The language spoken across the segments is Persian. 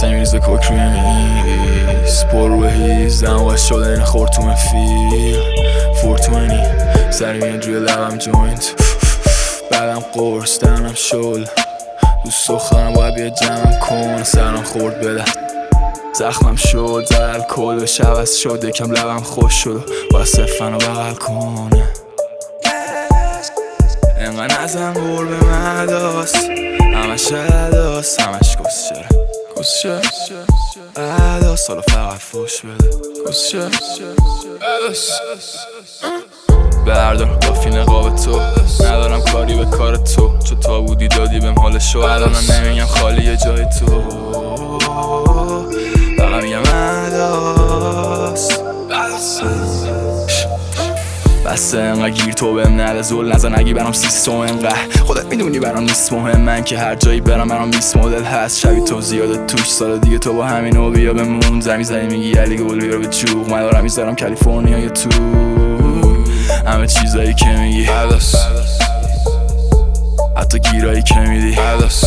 تمیز کوک روی میز پر روی هیز دماغ شده این خورتوم فیل 420 سری میاد روی لبم جوینت بعدم قرص دهنم شل دوست دخترم باید بیا جمع کن سرم خورد بده زخمم شد زد الکل شب از شد یکم لبم خوش شد باید صرفن رو بغل کنه انقدر نزن بور به مداست همش عداست همش کسشه عداست حالا فقط فوش بده کسشه عداست بردار کافی نقاب تو ندارم کاری به کار تو چو تا بودی دادی بهم حالشو الانم نمیگم خالی یه جای تو فقط میگم عداست بسه انقدر گیر تو بهم نده زل نزن اگه برام سیستم انقدر خودت میدونی برام نیست مهم من که هر جایی برام 20 مدل هست شبی تو زیاده توش سال دیگه تو با همینو بیا بمون زمین زنی میگی علی گل بیا به چوق من دارم میذارم کالیفرنیا یا تو همه چیزایی که میگی عداست حتی گیرایی که میدی عداست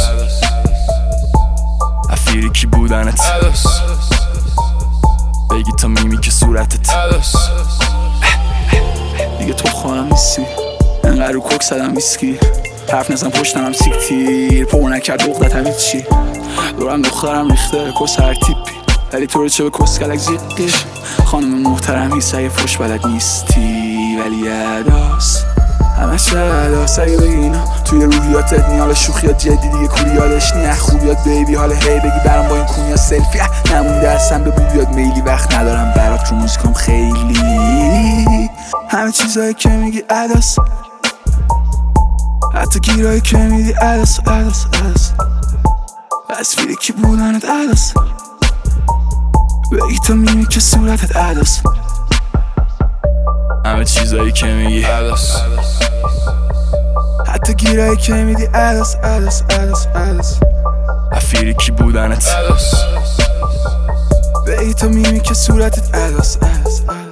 افیری کی بودنت عداست بگی تا میمی که صورتت عداست دیگه تو خواهم نیستی انقدر رو کوک زدم ویسکی حرف نزن پشتم هم سیکتیر پر نکرد بغدت هم چی دورم دخترم ریخته کس هر تیپی ولی تو رو چه به کس کلک زیقی خانم محترمی سعی فش بلد نیستی ولی عداست همش عداست اگه بگی اینا توی روحیاتت نیال شوخیات جدی دیگه کولی یادش نیه خوبیات بیبی حال هی بگی برام با این کونیا سلفی نمونده اصلا به بویات میلی وقت ندارم برات رو موزیکام خیلی همه چیزایی که میگی عداست حتی گیرایی که میدی عداست تصویری کی بودنت عداست بگی تا میمی که صورتت عداست همه چیزایی که میگی عداست حتی گیرایی که میدی عداست افیری کی بودنت عداست بگی تا میمی که صورتت عداست